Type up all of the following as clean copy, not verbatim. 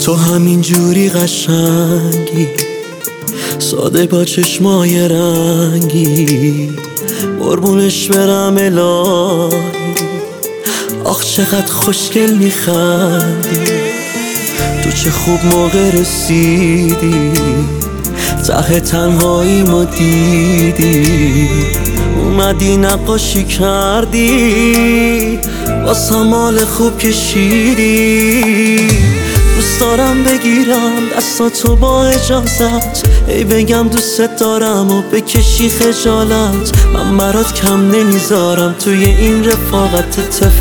تو همین جوری قشنگی، ساده با چشمای رنگی، قربونش برم الهی. آخ چقدر خوشگل میخندی، تو چه خوب موقع رسیدی، ته تنهاییمو دیدی، اومدی نقاشی کردی، واسم حال خوب کشیدی. دوست دارم بگیرم دستاتو با اجازت، ای بگم دوست دارم و بکشی خجالت. من برات کم نمیذارم توی این رفاقت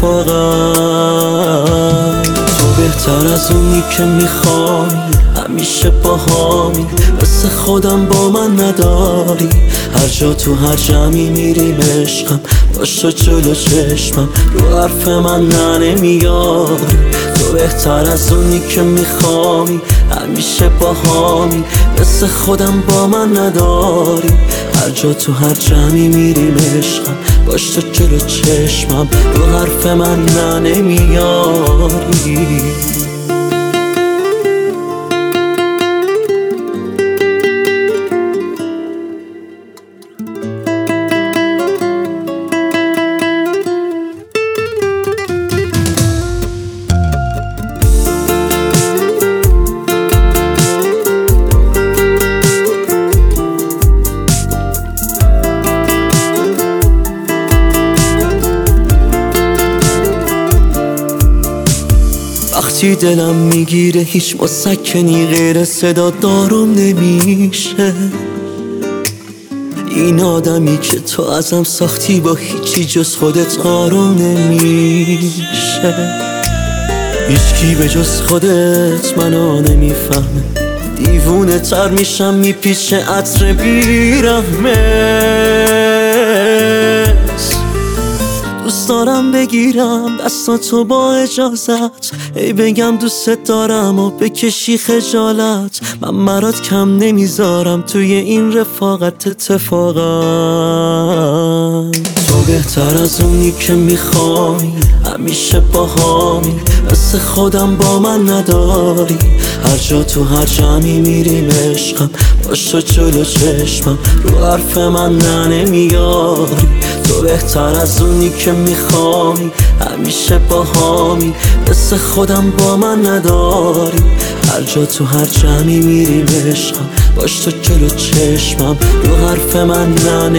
اتفاقا. تو بهتر از اونی که میخوای، همیشه باهامی، مثل خودم با من نداری. هر جا تو هر جمعی میریم عشقم، باش تو جلو چشمم، رو حرف من نمیاری. تو بهتر از اونی که میخوای، همیشه باهامی، مثل خودم با من نداری. هر جا تو هر جمعی میریم عشقم، باش تو جلو چشمم، رو حرف من نمیاری. وقتی دلم میگیره هیچ مسکنی غیر صدا دارم نمیشه. این آدمی که تو ازم ساختی با هیچی جز خودت آروم نمیشه. هیچکی به جز خودت منو نمیفهمه، دیوونه تر میشم میپیچه عطر بیرحمه. دوست دارم بگیرم دستاتو با اجازت، ای بگم دوست دارم و بکشی خجالت. من برات کم نمیذارم توی این رفاقت اتفاقا. تو بهتر از اونی که میخوای، همیشه باهامی، مثل خودم با من نداری. هر جا تو هر جمعی میریم عشقم، باش تو جلو چشمم، رو حرف من نمیاری. تو بهتر از اونی که میخوای، همیشه باهامی، مثل خودم با من نداری. هر جا تو هر جمعی میریم عشقم، باش تو جلو چشمم، رو حرف من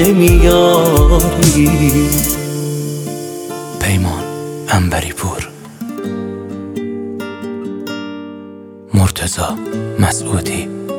نمیاری. پیمان عنبری پور، مرتضی مسعودی.